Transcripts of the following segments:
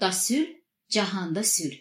Yurtda sülh, cahanda sülh.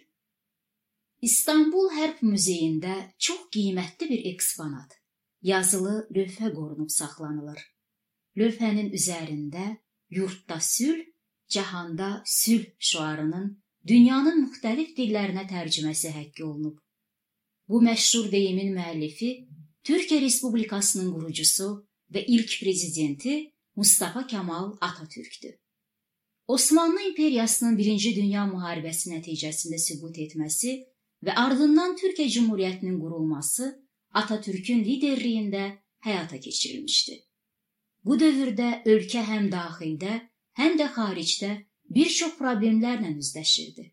İstanbul Hərb Muzeyində çox qiymətli bir eksponat, yazılı lövhə qorunub saxlanılır. Lövhənin üzərində yurtda sülh, cahanda sülh şüarının dünyanın müxtəlif dillərinə tərcüməsi həkk olunub. Bu məşhur deyimin müəllifi Türkiyə Respublikasının qurucusu və ilk prezidenti Mustafa Kemal Atatürk'dür. Osmanlı İmperiyasının 1-ci Dünya Müharibəsi nəticəsində sübut etməsi və ardından Türkiyə Cumhuriyyətinin qurulması Atatürk'ün liderliyində həyata keçirilmişdi. Bu dövrdə ölkə həm daxildə, həm də xaricdə bir çox problemlərlə üzləşirdi.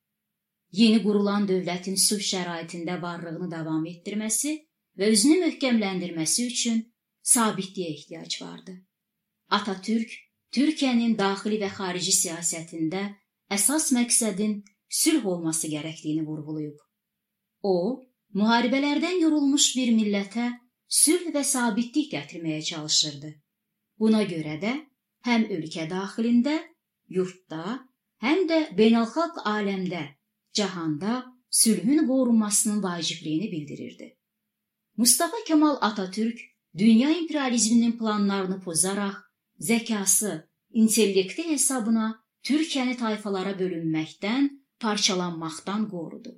Yeni qurulan dövlətin sülh şəraitində varlığını davam etdirməsi və özünü möhkəmləndirməsi üçün sabitliyə ehtiyac vardı. Atatürk, Türkiyənin daxili və xarici siyasətində əsas məqsədin sülh olması gərəkdiyini vurğulayıb. O, müharibələrdən yorulmuş bir millətə sülh və sabitlik gətirməyə çalışırdı. Buna görə də həm ölkə daxilində, yurtda, həm də beynəlxalq aləmdə, cahanda sülhün qorunmasının vacibliyini bildirirdi. Mustafa Kemal Atatürk, dünya imperializminin planlarını pozaraq, zəkası, intellekti hesabına Türkiyəni tayfalara bölünməkdən, parçalanmaqdan qorudu.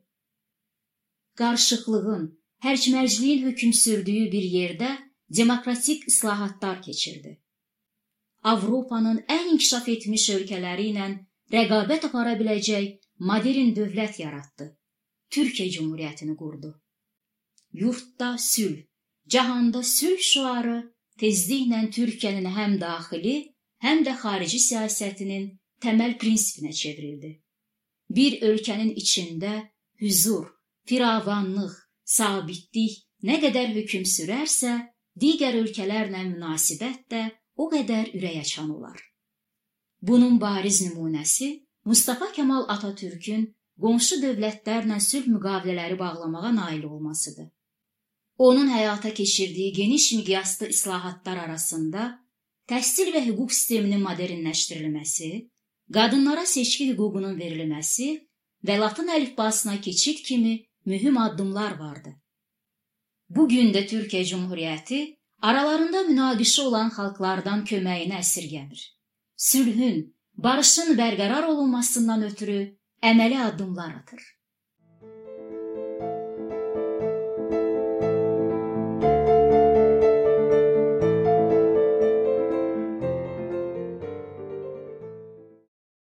Qarışıqlığın, hərcmərcliyin hökm sürdüyü bir yerdə demokratik islahatlar keçirdi. Avropanın ən inkişaf etmiş ölkələri ilə rəqabət apara biləcək modern dövlət yaratdı. Türkiyə Cumhuriyyətini qurdu. Yurtda sülh, cahanda sülh şüarı tezliklə Türkiyənin həm daxili, həm də xarici siyasətinin təməl prinsipinə çevrildi. Bir ölkənin içində hüzur, firavanlıq, sabitlik nə qədər hökm sürərsə, digər ölkələrlə münasibət də o qədər ürək açan olar. Bunun bariz nümunəsi Mustafa Kemal Atatürk'ün qonşu dövlətlərlə sülh müqavilələri bağlamağa nail olmasıdır. Onun həyata keçirdiyi geniş miqyaslı islahatlar arasında təhsil və hüquq sisteminin modernləşdirilməsi, qadınlara seçki hüququnun verilməsi və Latın əlifbasına keçid kimi mühüm addımlar vardı. Bugün də Türkiyə Cumhuriyyəti aralarında münaqişə olan xalqlardan köməyini əsirgəmir. Sülhün, barışın bərqərar olunmasından ötürü əməli addımlar atır.